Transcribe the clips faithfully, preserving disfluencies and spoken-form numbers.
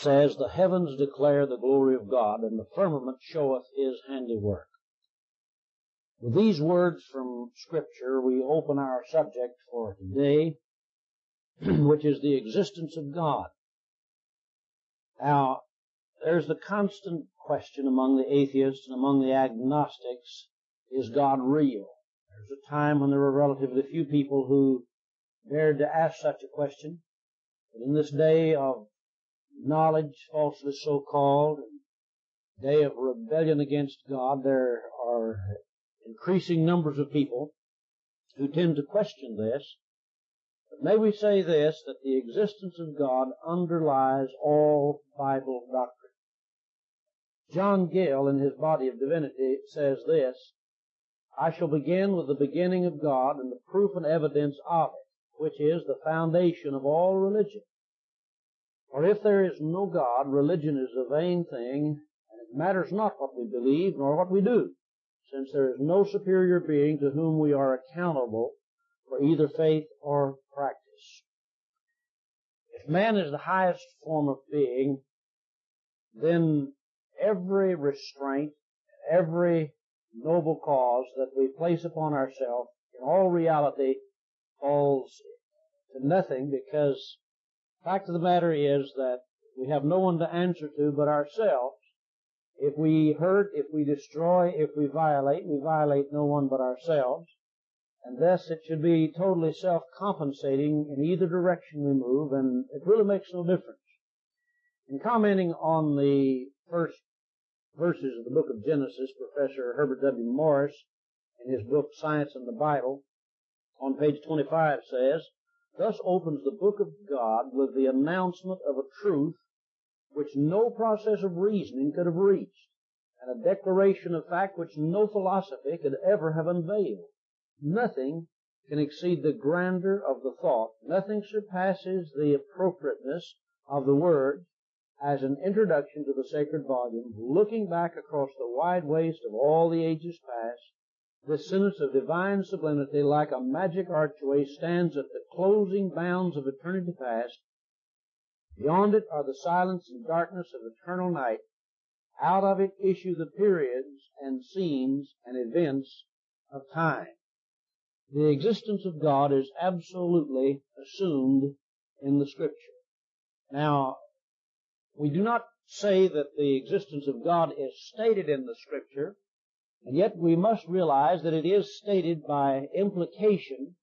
says, "The heavens declare the glory of God, and the firmament showeth his handiwork." With these words from Scripture, we open our subject for today, which is the existence of God. Now, there's the constant question among the atheists and among the agnostics, is God real? There's a time when there were relatively few people who dared to ask such a question. But in this day of knowledge, falsely so called, and day of rebellion against God, there are increasing numbers of people who tend to question this. But may we say this, that the existence of God underlies all Bible doctrine. John Gill, in his Body of Divinity, says this, "I shall begin with the beginning of God and the proof and evidence of it, which is the foundation of all religion. For if there is no God, religion is a vain thing, and it matters not what we believe nor what we do, since there is no superior being to whom we are accountable for either faith or practice." If man is the highest form of being, then every restraint, every noble cause that we place upon ourselves in all reality falls to nothing, because the fact of the matter is that we have no one to answer to but ourselves. If we hurt, if we destroy, if we violate, we violate no one but ourselves. And thus it should be totally self-compensating in either direction we move, and it really makes no difference. In commenting on the first verses of the book of Genesis, Professor Herbert W. Morris, in his book Science and the Bible, on page twenty-five says, "Thus opens the book of God with the announcement of a truth which no process of reasoning could have reached, and a declaration of fact which no philosophy could ever have unveiled. Nothing can exceed the grandeur of the thought, nothing surpasses the appropriateness of the words as an introduction to the sacred volume. Looking back across the wide waste of all the ages past, this sentence of divine sublimity, like a magic archway, stands at the closing bounds of eternity past. Beyond it are the silence and darkness of eternal night. Out of it issue the periods and scenes and events of time." The existence of God is absolutely assumed in the Scripture. Now, we do not say that the existence of God is stated in the Scripture, and yet we must realize that it is stated by implication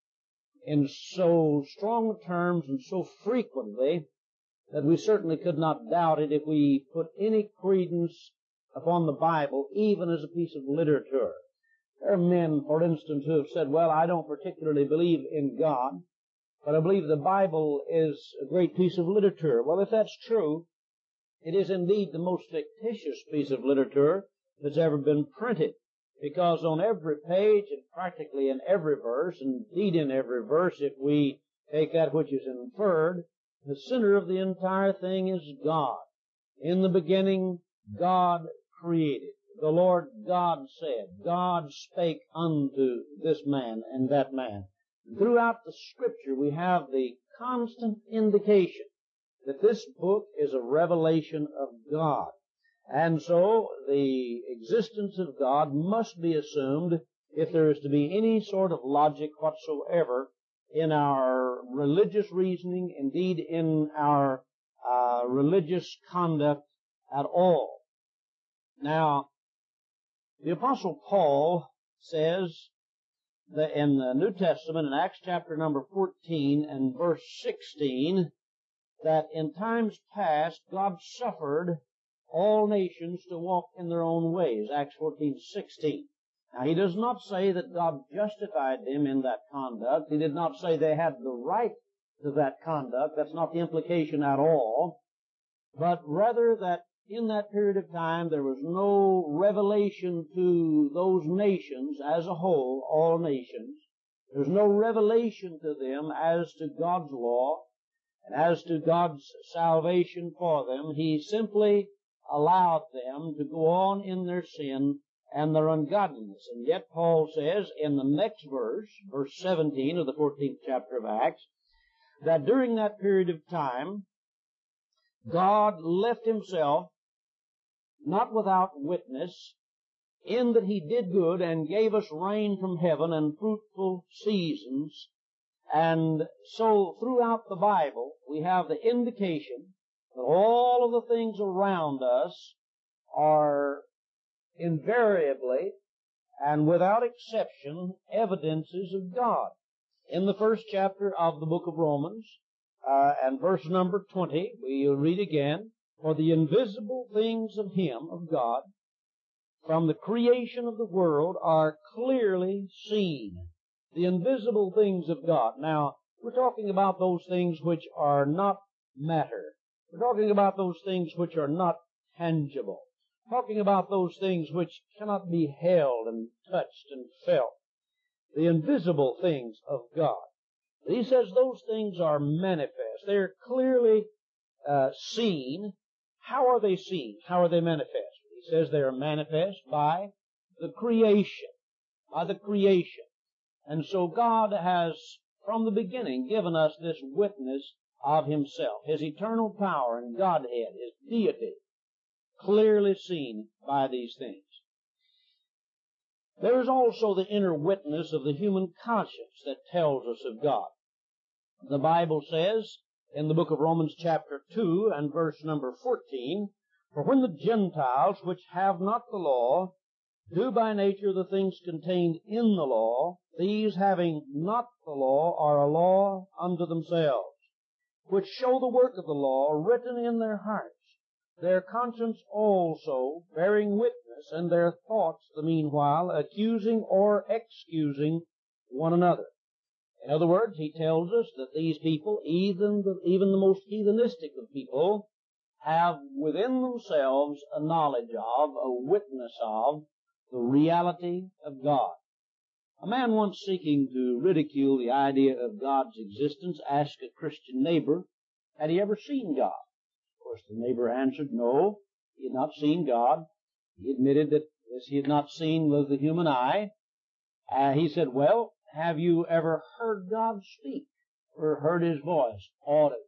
in so strong terms and so frequently that we certainly could not doubt it if we put any credence upon the Bible, even as a piece of literature. There are men, for instance, who have said, "Well, I don't particularly believe in God, but I believe the Bible is a great piece of literature." Well, if that's true, it is indeed the most fictitious piece of literature that's ever been printed, because on every page and practically in every verse, indeed in every verse, if we take that which is inferred, the center of the entire thing is God. "In the beginning, God created. The Lord God said." God spake unto this man and that man. Throughout the Scripture, we have the constant indication that this book is a revelation of God. And so the existence of God must be assumed if there is to be any sort of logic whatsoever in our religious reasoning, indeed in our uh, religious conduct at all. Now, the Apostle Paul says that in the New Testament, in Acts chapter number fourteen and verse sixteen, that in times past God suffered all nations to walk in their own ways. Acts fourteen sixteen. Now, he does not say that God justified them in that conduct. He did not say they had the right to that conduct. That's not the implication at all. But rather that in that period of time there was no revelation to those nations as a whole, all nations. There's no revelation to them as to God's law and as to God's salvation for them. He simply allowed them to go on in their sin and their ungodliness. And yet Paul says in the next verse, verse seventeen of the fourteenth chapter of Acts, that during that period of time, God left himself not without witness, in that he did good and gave us rain from heaven and fruitful seasons. And so throughout the Bible, we have the indication that all of the things around us are invariably and without exception evidences of God. In the first chapter of the book of Romans, uh, and verse number twenty, we'll read again, "For the invisible things of him, of God, from the creation of the world are clearly seen." The invisible things of God. Now, we're talking about those things which are not matter. We're talking about those things which are not tangible. We're talking about those things which cannot be held and touched and felt. The invisible things of God. He says those things are manifest. They're clearly uh, seen. How are they seen? How are they manifest? He says they are manifest by the creation. By the creation. And so God has, from the beginning, given us this witness of himself, his eternal power and Godhead, his deity, clearly seen by these things. There is also the inner witness of the human conscience that tells us of God. The Bible says in the book of Romans chapter two and verse number fourteen, "For when the Gentiles, which have not the law, do by nature the things contained in the law, these having not the law are a law unto themselves, which show the work of the law written in their hearts, their conscience also bearing witness, and their thoughts the meanwhile accusing or excusing one another." In other words, he tells us that these people, even the, even the most heathenistic of people, have within themselves a knowledge of, a witness of, the reality of God. A man once seeking to ridicule the idea of God's existence asked a Christian neighbor, had he ever seen God? Of course, the neighbor answered, no, he had not seen God. He admitted that this he had not seen with the human eye. Uh, he said, well, have you ever heard God speak or heard his voice audibly?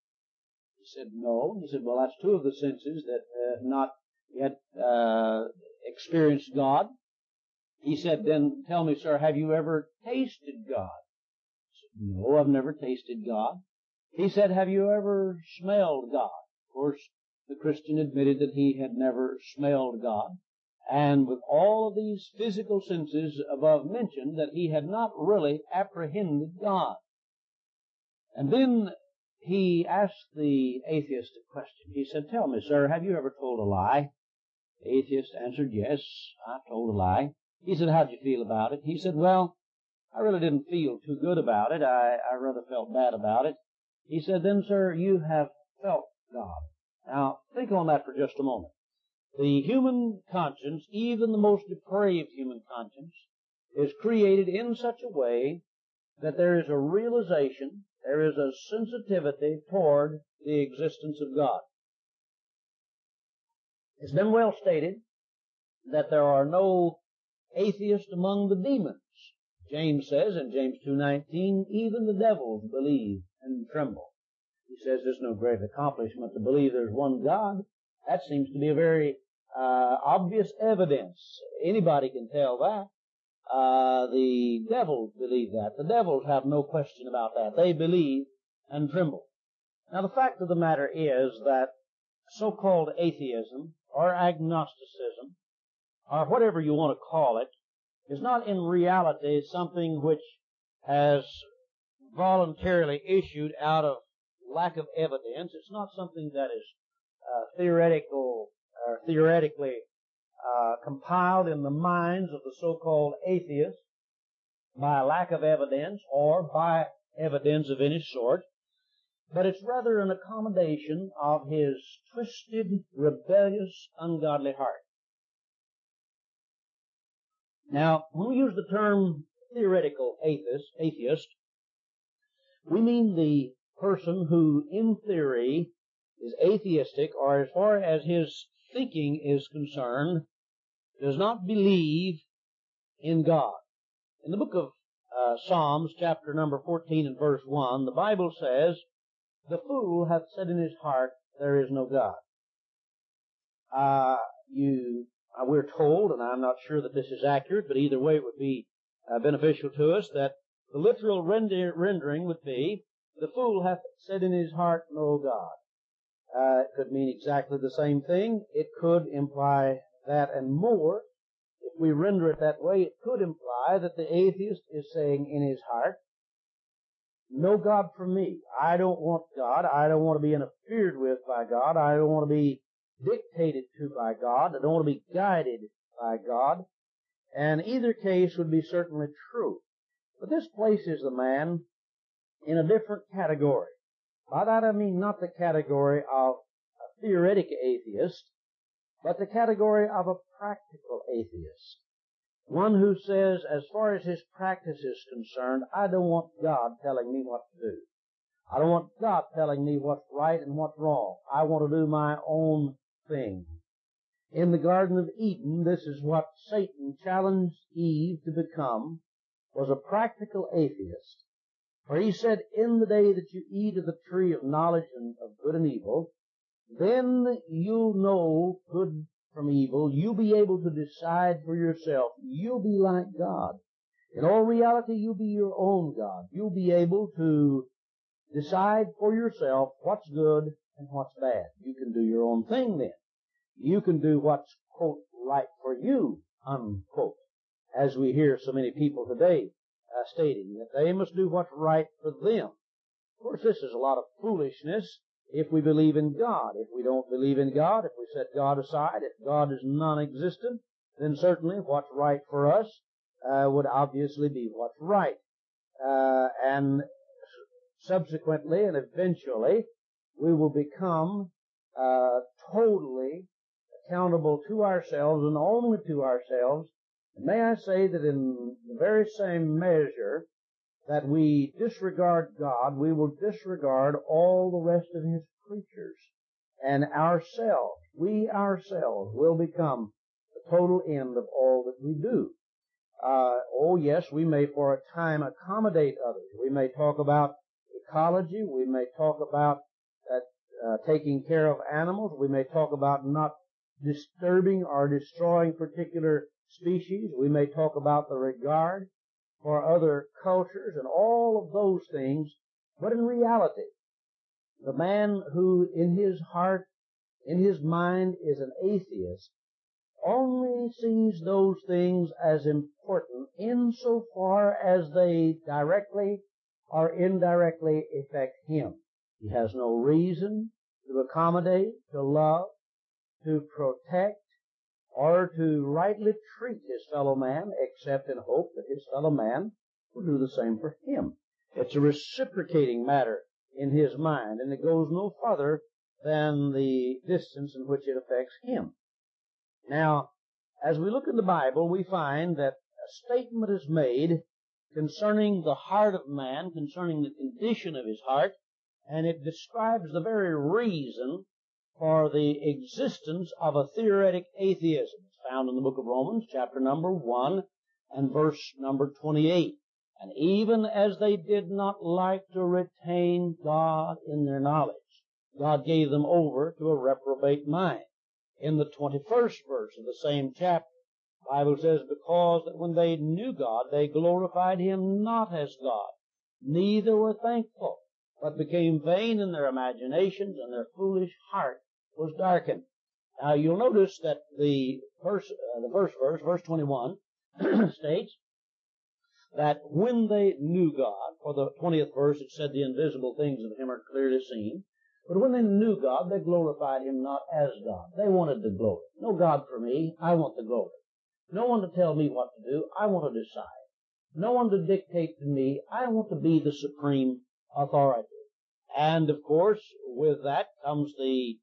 He said, no. He said, well, that's two of the senses that have uh, not yet uh, experienced God. He said, then tell me, sir, have you ever tasted God? I said, no, I've never tasted God. He said, have you ever smelled God? Of course, the Christian admitted that he had never smelled God. And with all of these physical senses above mentioned, that he had not really apprehended God. And then he asked the atheist a question. He said, tell me, sir, have you ever told a lie? The atheist answered, yes, I told a lie. He said, how'd you feel about it? He said, well, I really didn't feel too good about it. I, I rather felt bad about it. He said, then, sir, you have felt God. Now, think on that for just a moment. The human conscience, even the most depraved human conscience, is created in such a way that there is a realization, there is a sensitivity toward the existence of God. It's been well stated that there are no atheists among the demons. James says in James two nineteen, even the devils believe and tremble. He says there's no great accomplishment to believe there's one God. That seems to be a very uh, obvious evidence. Anybody can tell that. Uh, the devils believe that. The devils have no question about that. They believe and tremble. Now the fact of the matter is that so-called atheism or agnosticism, or whatever you want to call it, is not in reality something which has voluntarily issued out of lack of evidence. It's not something that is uh, theoretical or theoretically uh, compiled in the minds of the so-called atheists by lack of evidence or by evidence of any sort, but it's rather an accommodation of his twisted, rebellious, ungodly heart. Now, when we use the term theoretical atheist, atheist, we mean the person who, in theory, is atheistic, or as far as his thinking is concerned, does not believe in God. In the book of uh, Psalms, chapter number fourteen and verse one, the Bible says, the fool hath said in his heart, there is no God. Uh, you, uh, we're told, and I'm not sure that this is accurate, but either way it would be uh, beneficial to us, that the literal render, rendering would be, the fool hath said in his heart, no God. Uh, it could mean exactly the same thing. It could imply that and more. If we render it that way, it could imply that the atheist is saying in his heart, no God for me. I don't want God. I don't want to be interfered with by God. I don't want to be dictated to by God. I don't want to be guided by God. And either case would be certainly true. But this places the man in a different category. By that I mean not the category of a theoretic atheist, but the category of a practical atheist. One who says, as far as his practice is concerned, I don't want God telling me what to do. I don't want God telling me what's right and what's wrong. I want to do my own thing. In the Garden of Eden, this is what Satan challenged Eve to become, was a practical atheist. For he said, in the day that you eat of the tree of knowledge and of good and evil, then you'll know good from evil. You'll be able to decide for yourself. You'll be like God. In all reality, you'll be your own God. You'll be able to decide for yourself what's good and what's bad. You can do your own thing then. You can do what's, quote, right for you, unquote, as we hear so many people today uh, stating that they must do what's right for them. Of course, this is a lot of foolishness if we believe in God. If we don't believe in God, if we set God aside, if God is non-existent, then certainly what's right for us uh, would obviously be what's right. Uh, and subsequently and eventually, we will become uh, totally accountable to ourselves and only to ourselves. And may I say that in the very same measure that we disregard God, we will disregard all the rest of His creatures. And ourselves, we ourselves will become the total end of all that we do. Uh, oh yes, we may for a time accommodate others. We may talk about ecology. We may talk about uh, uh, taking care of animals. We may talk about not disturbing or destroying particular species. We may talk about the regard for other cultures and all of those things. But in reality, the man who in his heart, in his mind is an atheist, only sees those things as important insofar as they directly or indirectly affect him. He has no reason to accommodate, to love, to protect, or to rightly treat his fellow man, except in hope that his fellow man will do the same for him. It's a reciprocating matter in his mind, and it goes no further than the distance in which it affects him. Now, as we look in the Bible, we find that a statement is made concerning the heart of man, concerning the condition of his heart, and it describes the very reason for the existence of a theoretic atheism. It's found in the book of Romans, chapter number one, and verse number twenty-eight. And even as they did not like to retain God in their knowledge, God gave them over to a reprobate mind. In the twenty-first verse of the same chapter, the Bible says, because that when they knew God, they glorified Him not as God, neither were thankful, but became vain in their imaginations, and their foolish heart was darkened. Now you'll notice that the first, uh, the first verse, verse twenty-one, states that when they knew God, for the twentieth verse it said the invisible things of Him are clearly seen, but when they knew God, they glorified Him not as God. They wanted the glory. No God for me, I want the glory. No one to tell me what to do, I want to decide. No one to dictate to me, I want to be the supreme authority. And of course, with that comes the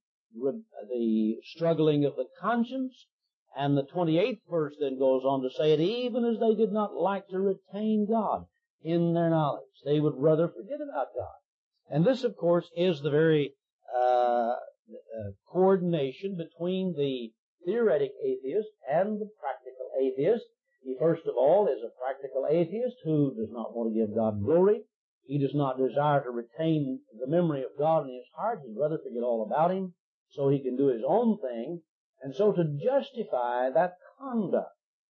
the struggling of the conscience. And the twenty-eighth verse then goes on to say it, even as they did not like to retain God in their knowledge. They would rather forget about God. And this, of course, is the very uh, uh coordination between the theoretic atheist and the practical atheist. He, first of all, is a practical atheist who does not want to give God glory. He does not desire to retain the memory of God in his heart. He'd rather forget all about him so he can do his own thing. And so to justify that conduct,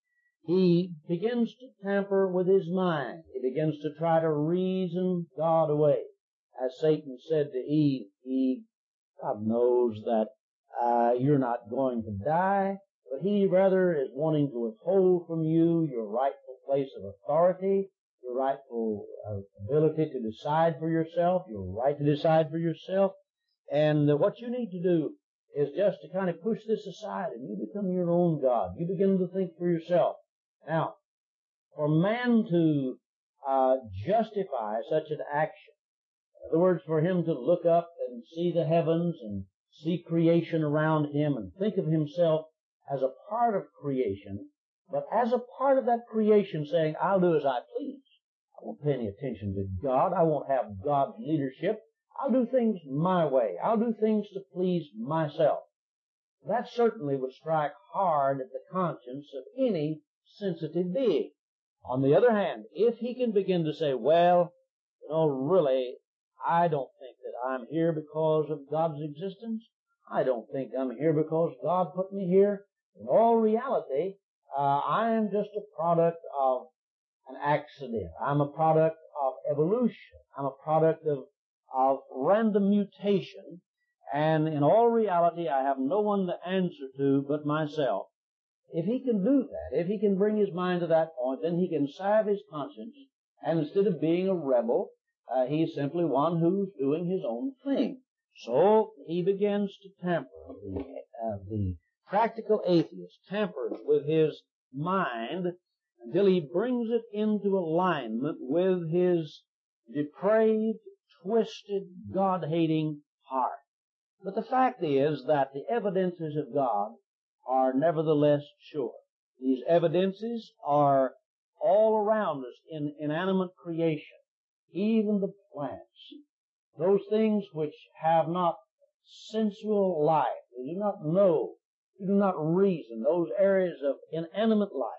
he begins to tamper with his mind. He begins to try to reason God away. As Satan said to Eve, Eve, God knows that uh, you're not going to die, but he rather is wanting to withhold from you your rightful place of authority, your rightful uh, ability to decide for yourself, your right to decide for yourself. And uh, what you need to do is just to kind of push this aside and you become your own God. You begin to think for yourself. Now, for man to uh, justify such an action, in other words, for him to look up and see the heavens and see creation around him and think of himself as a part of creation, but as a part of that creation saying, I'll do as I please. I won't pay any attention to God. I won't have God's leadership. I'll do things my way. I'll do things to please myself. That certainly would strike hard at the conscience of any sensitive being. On the other hand, if he can begin to say, well, you know, really, I don't think that I'm here because of God's existence. I don't think I'm here because God put me here. In all reality, uh, I am just a product of an accident. I'm a product of evolution. I'm a product of, of random mutation. And in all reality, I have no one to answer to but myself. If he can do that, if he can bring his mind to that point, then he can salve his conscience. And instead of being a rebel, uh, he's simply one who's doing his own thing. So he begins to tamper. The, uh, the practical atheist tampers with his mind until he brings it into alignment with his depraved, twisted, God-hating heart. But the fact is that the evidences of God are nevertheless sure. These evidences are all around us in inanimate creation, even the plants. Those things which have not sensual life, they do not know, they do not reason, those areas of inanimate life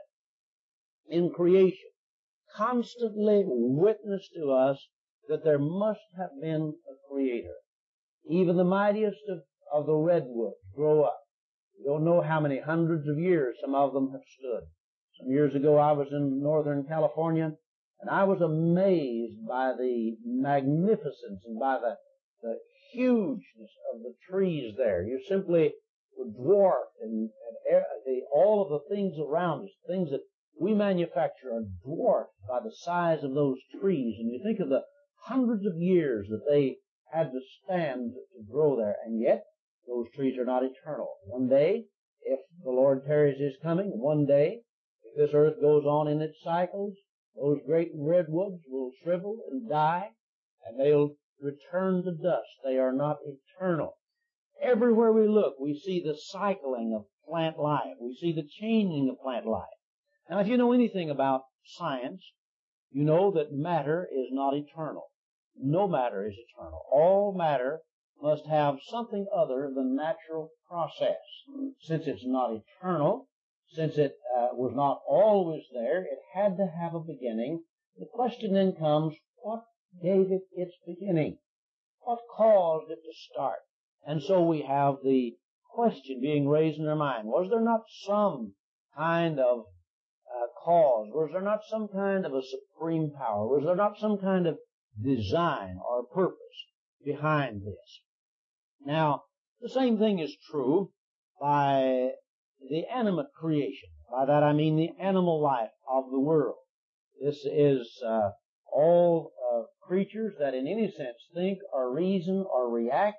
in creation constantly witness to us that there must have been a creator. Even the mightiest of, of the redwoods grow up. We don't know how many hundreds of years some of them have stood. Some years ago I was in Northern California, and I was amazed by the magnificence and by the, the hugeness of the trees there. You simply were dwarfed, and, and the, all of the things around us, things that we manufacture, are dwarfed by the size of those trees. And you think of the hundreds of years that they had to stand to grow there, and yet those trees are not eternal. One day, if the Lord tarries his coming, one day, if this earth goes on in its cycles, those great redwoods will shrivel and die, and they'll return to dust. They are not eternal. Everywhere we look, we see the cycling of plant life. We see the changing of plant life. Now, if you know anything about science, you know that matter is not eternal. No matter is eternal. All matter must have something other than natural process. Since it's not eternal, since it uh, was not always there, it had to have a beginning. The question then comes, what gave it its beginning? What caused it to start? And so we have the question being raised in our mind, was there not some kind of uh, cause? Was there not some kind of a supreme power? Was there not some kind of design or purpose behind this? Now, the same thing is true by the animate creation. By that I mean the animal life of the world. This is uh, all uh, creatures that in any sense think or reason or react.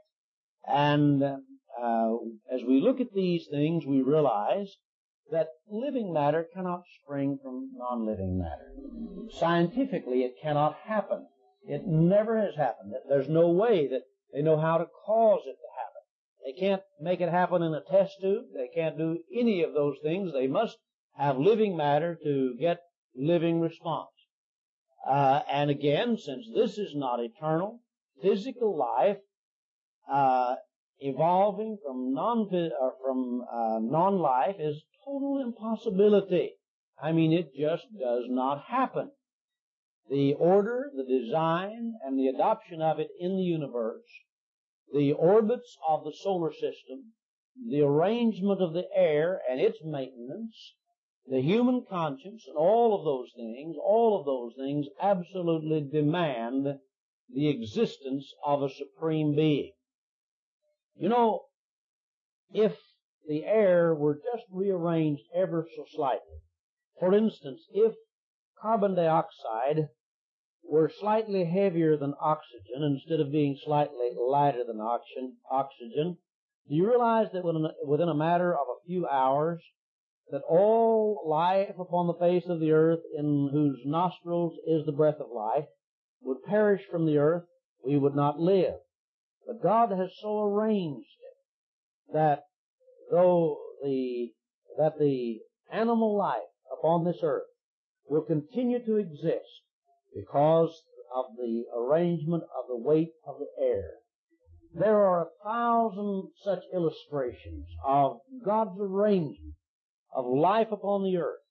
And uh, as we look at these things, we realize that living matter cannot spring from non-living matter. Scientifically, it cannot happen. It never has happened. There's no way that they know how to cause it to happen. They can't make it happen in a test tube. They can't do any of those things. They must have living matter to get living response. Uh, and again, since this is not eternal, physical life uh, evolving from non or from uh, non-life is total impossibility. I mean, it just does not happen. the order, the design, and the adoption of it in the universe, the orbits of the solar system, the arrangement of the air and its maintenance, the human conscience, and all of those things, all of those things absolutely demand the existence of a supreme being. You know, if the air were just rearranged ever so slightly, for instance, if carbon dioxide were slightly heavier than oxygen instead of being slightly lighter than oxygen, do you realize that within a matter of a few hours that all life upon the face of the earth, in whose nostrils is the breath of life, would perish from the earth? We would not live. But God has so arranged it that though the that the animal life upon this earth will continue to exist because of the arrangement of the weight of the air. There are a thousand such illustrations of God's arrangement of life upon the earth,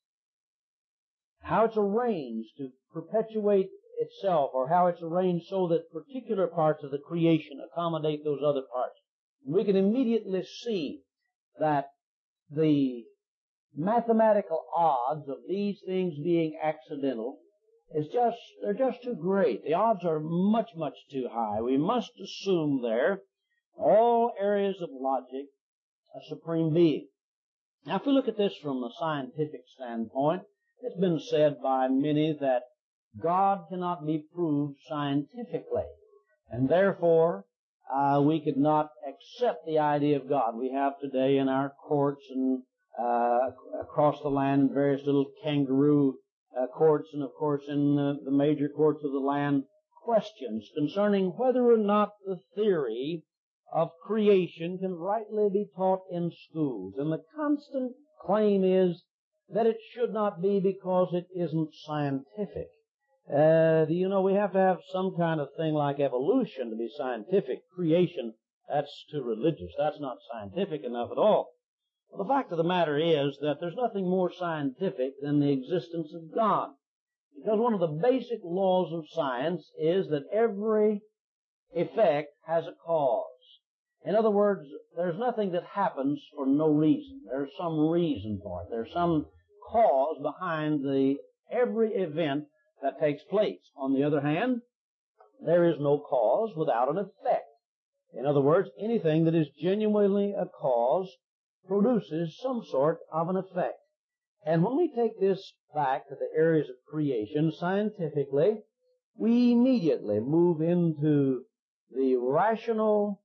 how it's arranged to perpetuate itself, or how it's arranged so that particular parts of the creation accommodate those other parts. We can immediately see that the mathematical odds of these things being accidental is just, they're just too great. The odds are much, much too high. We must assume there, all areas of logic, a supreme being. Now, if we look at this from a scientific standpoint, it's been said by many that God cannot be proved scientifically, and therefore uh, we could not accept the idea of God. We have today in our courts and uh, across the land various little kangaroo uh, courts, and of course in the, the major courts of the land, questions concerning whether or not the theory of creation can rightly be taught in schools. And the constant claim is that it should not be because it isn't scientific. Uh, you know, we have to have some kind of thing like evolution to be scientific. Creation, that's too religious. That's not scientific enough at all. Well, the fact of the matter is that there's nothing more scientific than the existence of God. Because one of the basic laws of science is that every effect has a cause. In other words, there's nothing that happens for no reason. There's some reason for it. There's some cause behind the every event that takes place. On the other hand, there is no cause without an effect. In other words, anything that is genuinely a cause produces some sort of an effect. And when we take this back to the areas of creation scientifically, we immediately move into the rational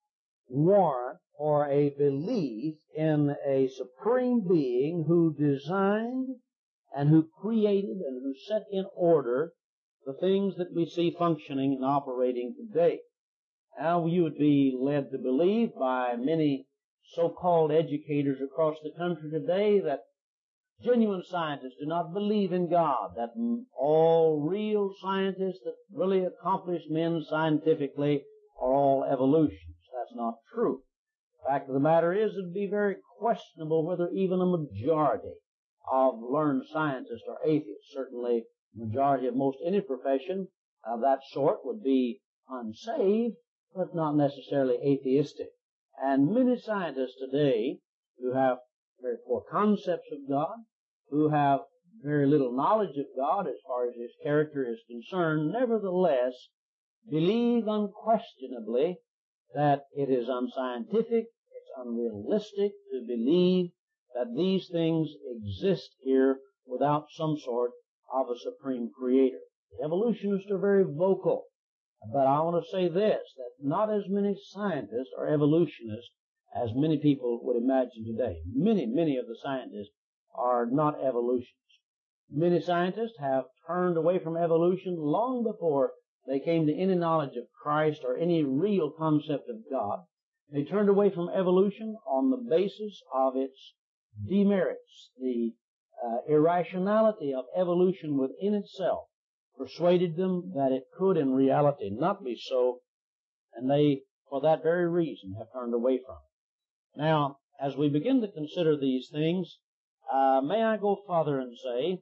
warrant or a belief in a supreme being who designed and who created and who set in order the things that we see functioning and operating today. Now, you would be led to believe by many so-called educators across the country today that genuine scientists do not believe in God, that all real scientists that really accomplish men scientifically are all evolutionists. That's not true. The fact of the matter is, it would be very questionable whether even a majority of learned scientists are atheists. Certainly, the majority of most any profession of that sort would be unsaved, but not necessarily atheistic. And many scientists today who have very poor concepts of God, who have very little knowledge of God as far as His character is concerned, nevertheless believe unquestionably that it is unscientific, it's unrealistic to believe that these things exist here without some sort of a supreme creator. The evolutionists are very vocal, but I want to say this, that not as many scientists are evolutionists as many people would imagine today. Many, many of the scientists are not evolutionists. Many scientists have turned away from evolution long before they came to any knowledge of Christ or any real concept of God. They turned away from evolution on the basis of its demerits. The uh, irrationality of evolution within itself persuaded them that it could in reality not be so, and they, for that very reason, have turned away from it. Now, as we begin to consider these things, uh, may I go further and say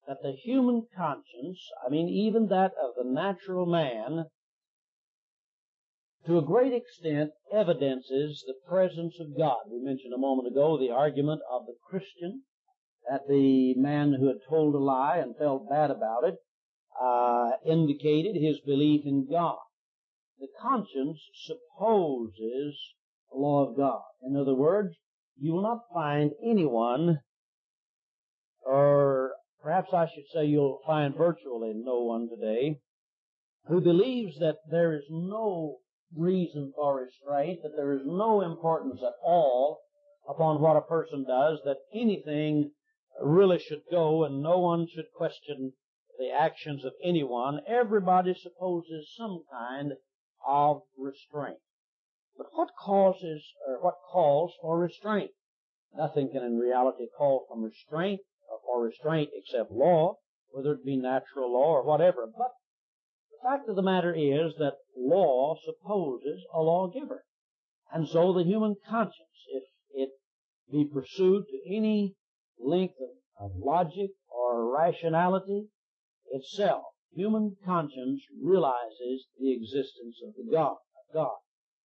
that the human conscience, I mean even that of the natural man, to a great extent evidences the presence of God. We mentioned a moment ago the argument of the Christian, that the man who had told a lie and felt bad about it uh, indicated his belief in God. The conscience supposes the law of God. In other words, you will not find anyone, or perhaps I should say you'll find virtually no one today, who believes that there is no reason for restraint, that there is no importance at all upon what a person does, that anything really should go and no one should question the actions of anyone. Everybody supposes some kind of restraint. But what causes, or what calls for restraint? Nothing can in reality call for restraint, or for restraint except law, whether it be natural law or whatever. But the fact of the matter is that law supposes a lawgiver. And so the human conscience, if it be pursued to any length of, of logic or rationality itself, human conscience realizes the existence of the God, of God.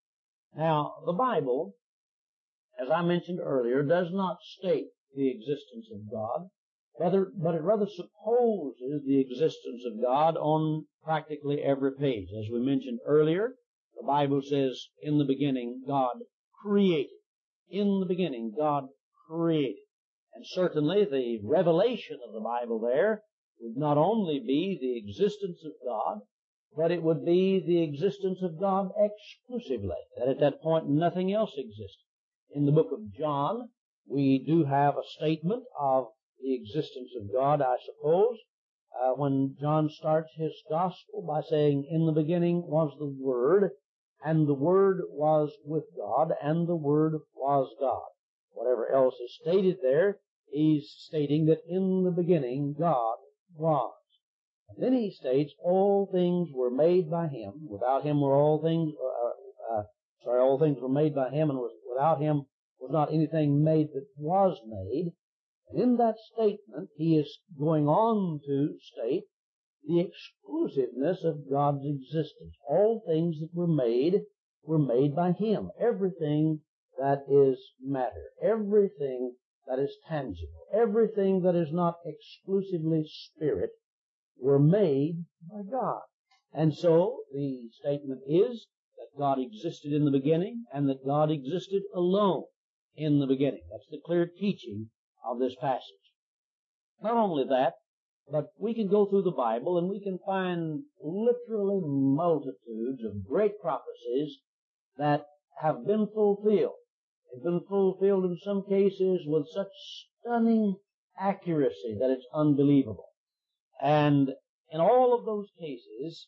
Now, the Bible, as I mentioned earlier, does not state the existence of God, rather, but it rather supposes the existence of God on practically every page. As we mentioned earlier, the Bible says, in the beginning, God created. In the beginning, God created. And certainly the revelation of the Bible there would not only be the existence of God, but it would be the existence of God exclusively, that at that point nothing else existed. In the book of John, we do have a statement of the existence of God, I suppose, uh, when John starts his gospel by saying, in the beginning was the Word, and the Word was with God, and the Word was God. Whatever else is stated there, he's stating that in the beginning God was. And then he states, all things were made by Him. Without Him were all things, uh, uh, sorry, all things were made by Him, and was, without Him was not anything made that was made. And in that statement, he is going on to state the exclusiveness of God's existence. All things that were made were made by Him. Everything that is matter, everything that is tangible, everything that is not exclusively spirit, were made by God. And so the statement is that God existed in the beginning, and that God existed alone in the beginning. That's the clear teaching of this passage. Not only that, but we can go through the Bible and we can find literally multitudes of great prophecies that have been fulfilled. They've been fulfilled in some cases with such stunning accuracy that it's unbelievable. And in all of those cases,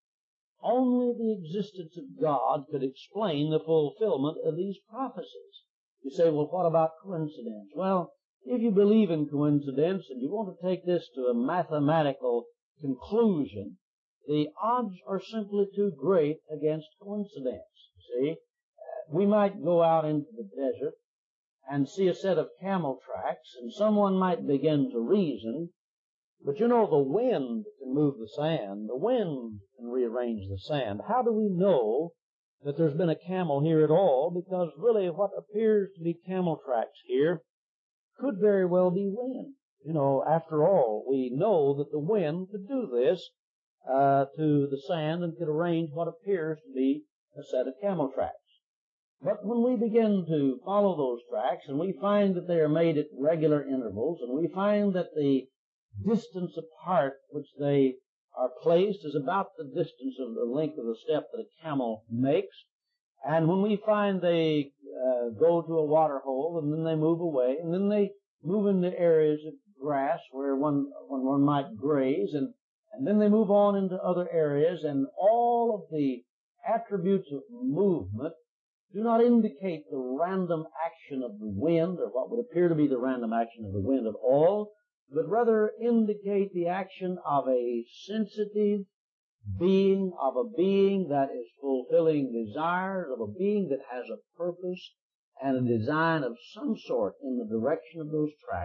only the existence of God could explain the fulfillment of these prophecies. You say, well, what about coincidence? Well, if you believe in coincidence and you want to take this to a mathematical conclusion, the odds are simply too great against coincidence. You see, we might go out into the desert and see a set of camel tracks, and someone might begin to reason, but you know, the wind can move the sand. The wind can rearrange the sand. How do we know that there's been a camel here at all? Because really what appears to be camel tracks here could very well be wind. You know, after all, we know that the wind could do this uh, to the sand and could arrange what appears to be a set of camel tracks. But when we begin to follow those tracks and we find that they are made at regular intervals, and we find that the distance apart which they are placed is about the distance of the length of the step that a camel makes, and when we find they uh, go to a water hole and then they move away, and then they move into areas of grass where one when one might graze, and and then they move on into other areas, and all of the attributes of movement do not indicate the random action of the wind, or what would appear to be the random action of the wind at all, but rather indicate the action of a sensitive being, of a being that is fulfilling desires, of a being that has a purpose and a design of some sort in the direction of those tracks.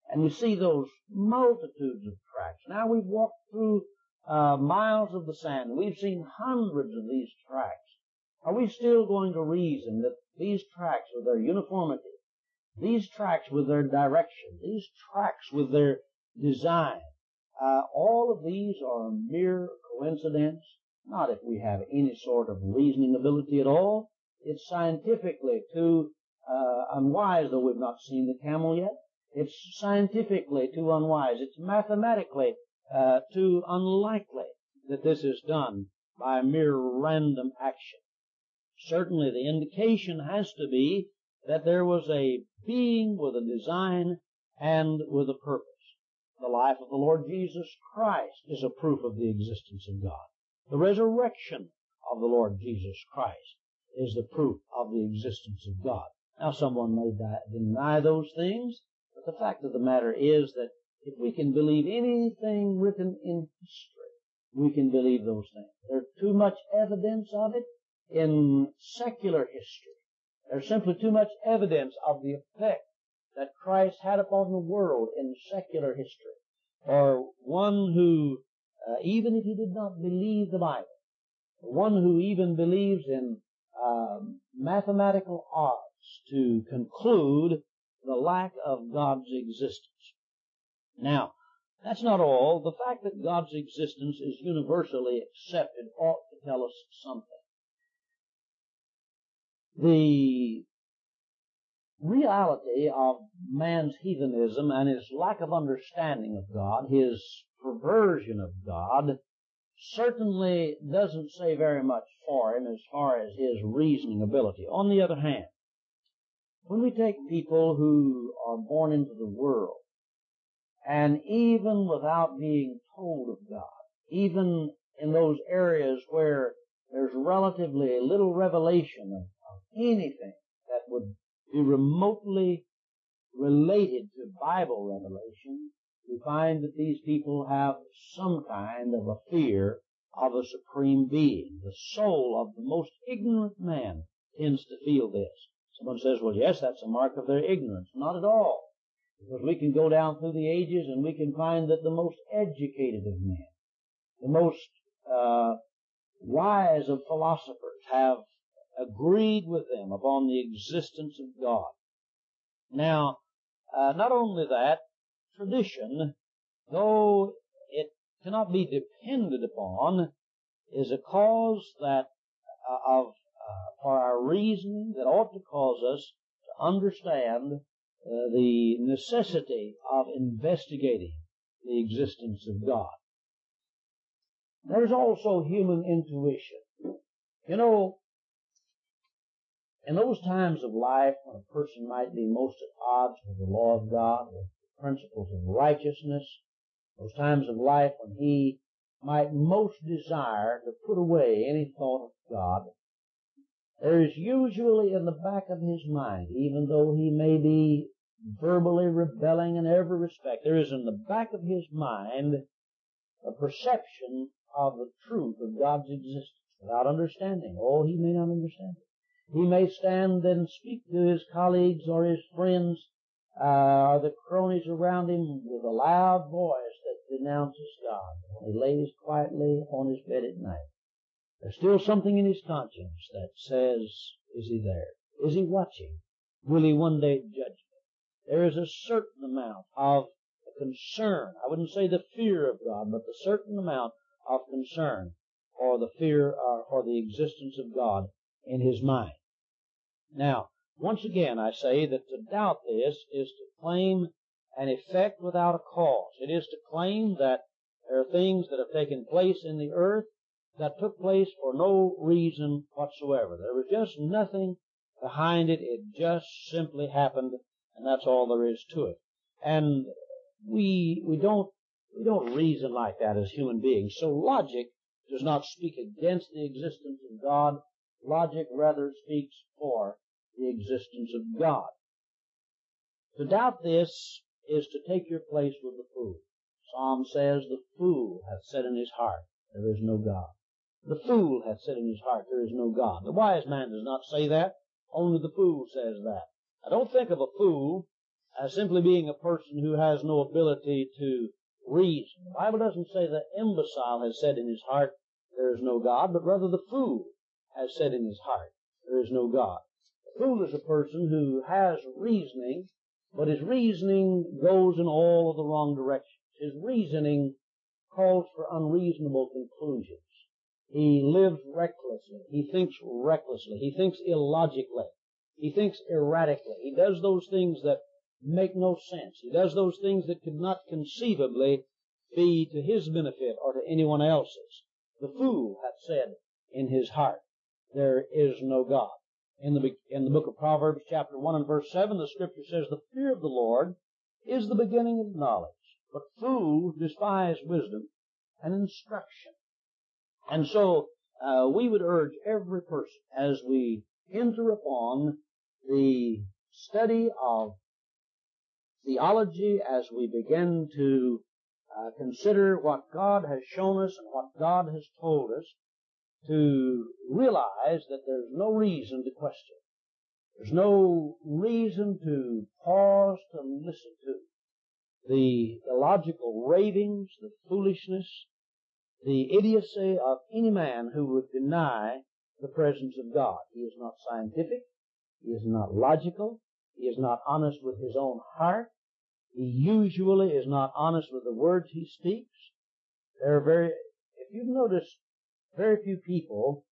And we see those multitudes of tracks. Now we've walked through uh, miles of the sand. We've seen hundreds of these tracks. Are we still going to reason that these tracks with their uniformity, these tracks with their direction, these tracks with their design, uh, all of these are mere coincidence? Not if we have any sort of reasoning ability at all. It's scientifically too uh, unwise, though we've not seen the camel yet. It's scientifically too unwise. It's mathematically uh, too unlikely that this is done by mere random action. Certainly the indication has to be that there was a being with a design and with a purpose. The life of the Lord Jesus Christ is a proof of the existence of God. The resurrection of the Lord Jesus Christ is the proof of the existence of God. Now someone may deny those things, but the fact of the matter is that if we can believe anything written in history, we can believe those things. There's too much evidence of it in secular history. There's simply too much evidence of the effect that Christ had upon the world in secular history. Or one who, uh, even if he did not believe the Bible, one who even believes in um, mathematical odds to conclude the lack of God's existence. Now, that's not all. The fact that God's existence is universally accepted ought to tell us something. The reality of man's heathenism and his lack of understanding of God, his perversion of God, certainly doesn't say very much for him as far as his reasoning ability. On the other hand, when we take people who are born into the world, and even without being told of God, even in those areas where there's relatively little revelation of, of anything that would be remotely related to Bible revelation, we find that these people have some kind of a fear of a supreme being. The soul of the most ignorant man tends to feel this. Someone says, well, yes, that's a mark of their ignorance. Not at all. Because we can go down through the ages and we can find that the most educated of men, the most uh, wise of philosophers have agreed with them upon the existence of God. Now, uh, not only that, tradition, though it cannot be depended upon, is a cause that uh, of uh, for our reasoning that ought to cause us to understand uh, the necessity of investigating the existence of God. There's also human intuition. You know, in those times of life when a person might be most at odds with the law of God, with the principles of righteousness, those times of life when he might most desire to put away any thought of God, there is usually in the back of his mind, even though he may be verbally rebelling in every respect, there is in the back of his mind a perception of the truth of God's existence without understanding. Oh, he may not understand it. He may stand and speak to his colleagues or his friends uh, or the cronies around him with a loud voice that denounces God when he lays quietly on his bed at night. There's still something in his conscience that says, is he there? Is he watching? Will he one day judge me? There is a certain amount of concern. I wouldn't say the fear of God, but the certain amount of concern for the fear or for the existence of God in his mind. Now, once again, I say that to doubt this is to claim an effect without a cause. It is to claim that there are things that have taken place in the earth that took place for no reason whatsoever. There was just nothing behind it. It just simply happened, and that's all there is to it. And we we don't we don't reason like that as human beings. So logic does not speak against the existence of God. Logic rather speaks for the existence of God. To doubt this is to take your place with the fool. Psalm says, the fool hath said in his heart, there is no God. The fool hath said in his heart, there is no God. The wise man does not say that. Only the fool says that. Now don't think of a fool as simply being a person who has no ability to reason. The Bible doesn't say the imbecile has said in his heart, there is no God, but rather the fool has said in his heart, there is no God. The fool is a person who has reasoning, but his reasoning goes in all of the wrong directions. His reasoning calls for unreasonable conclusions. He lives recklessly. He thinks recklessly. He thinks illogically. He thinks erratically. He does those things that make no sense. He does those things that could not conceivably be to his benefit or to anyone else's. The fool hath said in his heart, there is no God. In the, in the book of Proverbs, chapter one and verse seven, the scripture says, the fear of the Lord is the beginning of knowledge, but fools despise wisdom and instruction. And so, uh, we would urge every person as we enter upon the study of theology, as we begin to uh, consider what God has shown us and what God has told us, to realize that there's no reason to question. There's no reason to pause to listen to the illogical ravings, the foolishness, the idiocy of any man who would deny the presence of God. He is not scientific. He is not logical. He is not honest with his own heart. He usually is not honest with the words he speaks. There are very, if you've noticed, very few people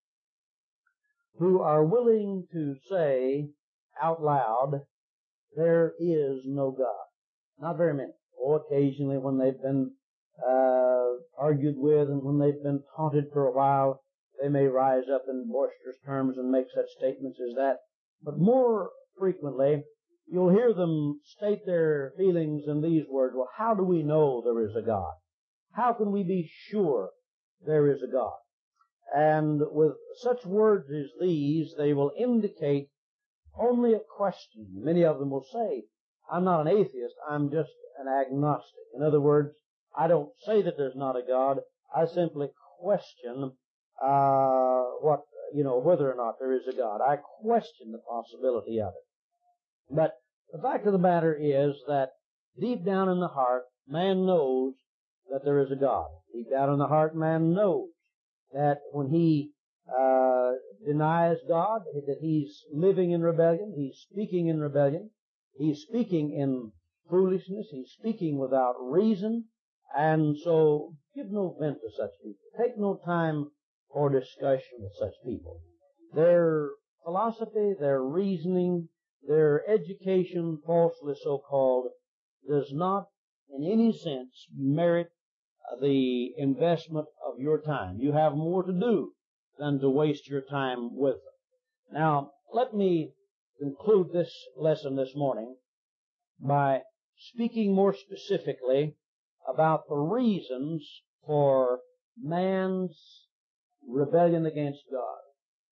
who are willing to say out loud, there is no God. Not very many. Oh, occasionally when they've been uh, argued with and when they've been taunted for a while, they may rise up in boisterous terms and make such statements as that. But more frequently, you'll hear them state their feelings in these words, well, how do we know there is a God? How can we be sure there is a God? And with such words as these, they will indicate only a question. Many of them will say, I'm not an atheist, I'm just an agnostic. In other words, I don't say that there's not a God, I simply question uh what, you know, whether or not there is a God. I question the possibility of it. But the fact of the matter is that deep down in the heart, man knows that there is a God. Deep down in the heart, man knows that when he uh denies God, that he's living in rebellion, he's speaking in rebellion, he's speaking in foolishness, he's speaking without reason, and so give no vent to such people. Take no time for discussion with such people. Their philosophy, their reasoning, their education, falsely so-called, does not in any sense merit the investment of your time. You have more to do than to waste your time with them. Now, let me conclude this lesson this morning by speaking more specifically about the reasons for man's rebellion against God.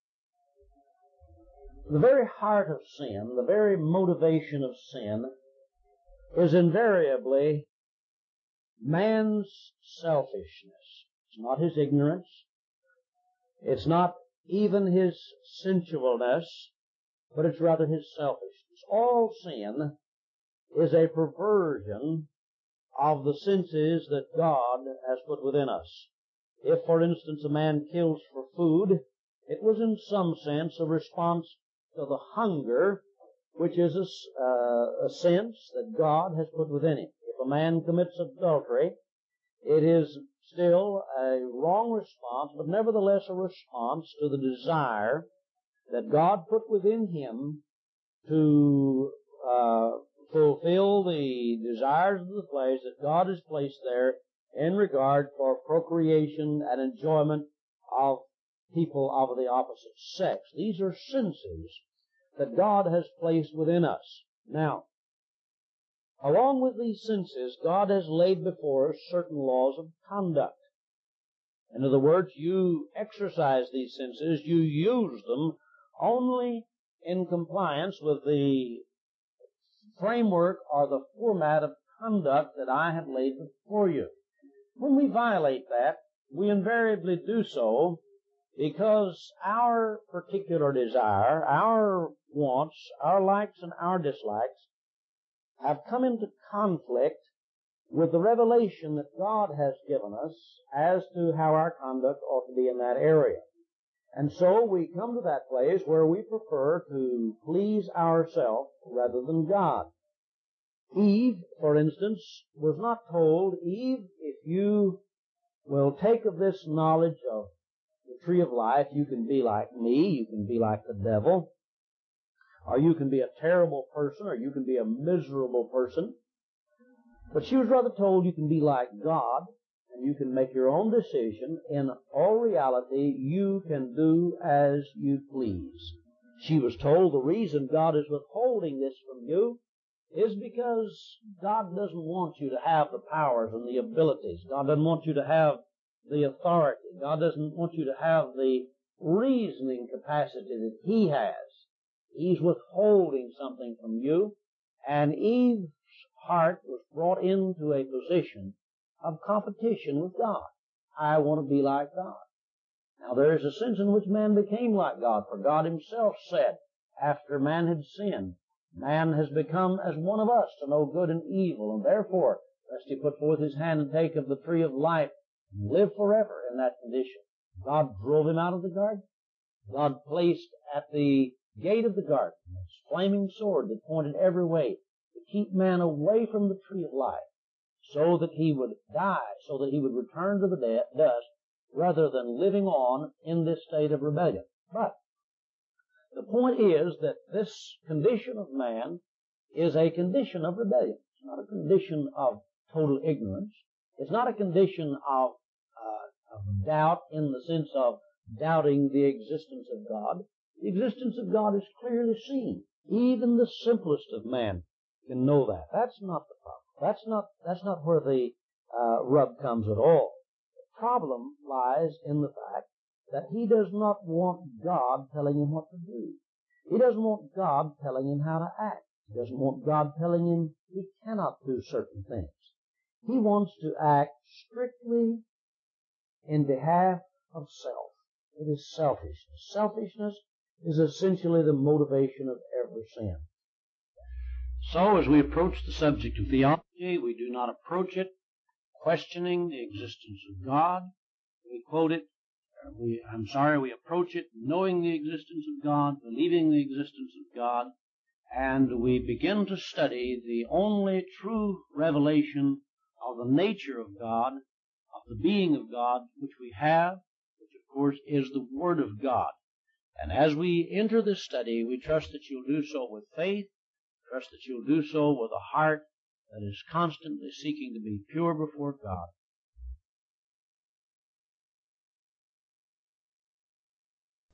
The very heart of sin, the very motivation of sin, is invariably man's selfishness. It's not his ignorance. It's not even his sensualness, but it's rather his selfishness. All sin is a perversion of the senses that God has put within us. If, for instance, a man kills for food, it was in some sense a response to the hunger, which is a, uh, a sense that God has put within him. If a man commits adultery, it is still a wrong response, but nevertheless a response to the desire that God put within him to uh, fulfill the desires of the flesh that God has placed there in regard for procreation and enjoyment of people of the opposite sex. These are senses that God has placed within us. Now, along with these senses, God has laid before us certain laws of conduct. In other words, you exercise these senses, you use them only in compliance with the framework or the format of conduct that I have laid before you. When we violate that, we invariably do so because our particular desire, our wants, our likes and our dislikes have come into conflict with the revelation that God has given us as to how our conduct ought to be in that area. And so we come to that place where we prefer to please ourselves rather than God. Eve, for instance, was not told, Eve, if you will take of this knowledge of the tree of life, you can be like me, you can be like the devil, or you can be a terrible person, or you can be a miserable person. But she was rather told you can be like God, and you can make your own decision. In all reality, you can do as you please. She was told the reason God is withholding this from you is because God doesn't want you to have the powers and the abilities. God doesn't want you to have the authority. God doesn't want you to have the reasoning capacity that He has. He's withholding something from you, and Eve's heart was brought into a position of competition with God. I want to be like God. Now there is a sense in which man became like God, for God Himself said, after man had sinned, man has become as one of us to know good and evil, and therefore, lest he put forth his hand and take of the tree of life and live forever in that condition. God drove him out of the garden. God placed at the gate of the garden his flaming sword that pointed every way to keep man away from the tree of life, so that he would die, so that he would return to the de- dust, rather than living on in this state of rebellion. But the point is that this condition of man is a condition of rebellion. It's not a condition of total ignorance. It's not a condition of, uh, of doubt in the sense of doubting the existence of God. The existence of God is clearly seen. Even the simplest of men can know that. That's not the problem. That's not, that's not where the uh, rub comes at all. The problem lies in the fact that he does not want God telling him what to do. He doesn't want God telling him how to act. He doesn't want God telling him he cannot do certain things. He wants to act strictly in behalf of self. It is selfishness. Selfishness is essentially the motivation of every sin. So as we approach the subject of theology, we do not approach it questioning the existence of God. We quote it We, I'm sorry, we approach it knowing the existence of God, believing the existence of God, and we begin to study the only true revelation of the nature of God, of the being of God, which we have, which of course is the Word of God. And as we enter this study, we trust that you'll do so with faith, trust that you'll do so with a heart that is constantly seeking to be pure before God.